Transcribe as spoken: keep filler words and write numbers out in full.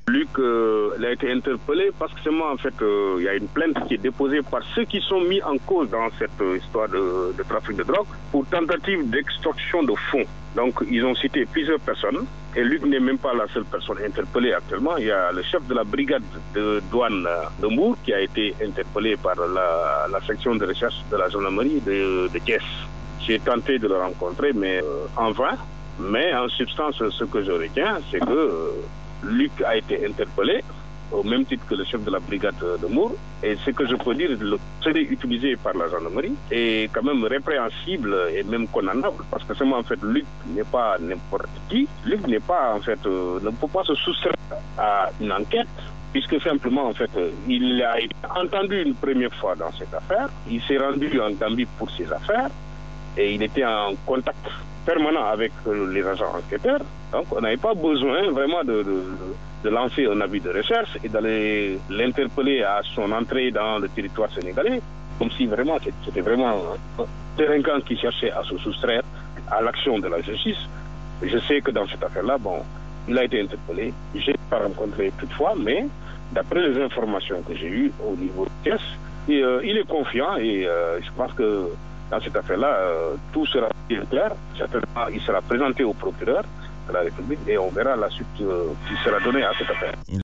Luc euh, il a été interpellé parce que seulement en fait euh, il y a une plainte qui est déposée par ceux qui sont mis en cause dans cette euh, histoire de, de trafic de drogue pour tentative d'extorsion de fonds. Donc ils ont cité plusieurs personnes et Luc n'est même pas la seule personne interpellée actuellement. Il y a le chef de la brigade de douane de Mbour qui a été interpellé par la, la section de recherche de la gendarmerie de, de Thiès. J'ai tenté de le rencontrer mais euh, en vain. Mais en substance ce que je retiens c'est que euh, Luc a été interpellé au même titre que le chef de la brigade de Mbour. Et ce que je peux dire, le procédé utilisé par la gendarmerie est quand même répréhensible et même condamnable. Parce que seulement en fait, Luc n'est pas n'importe qui. Luc n'est pas en fait, euh, ne peut pas se soustraire à une enquête. Puisque simplement, en fait, il a été entendu une première fois dans cette affaire. Il s'est rendu en Gambie pour ses affaires. Et il était en contact permanent avec les agents enquêteurs. Donc on n'avait pas besoin vraiment de, de, de lancer un avis de recherche et d'aller l'interpeller à son entrée dans le territoire sénégalais, comme si vraiment c'était vraiment un délinquant qui cherchait à se soustraire à l'action de la justice. Je sais que dans cette affaire-là, bon, il a été interpellé. Je n'ai pas rencontré toutefois, mais d'après les informations que j'ai eues au niveau de Thiès, et, euh, il est confiant et euh, je pense que dans cette affaire-là, euh, tout sera bien clair. Certainement, il sera présenté au procureur de la République et on verra la suite euh, qui sera donnée à cette affaire.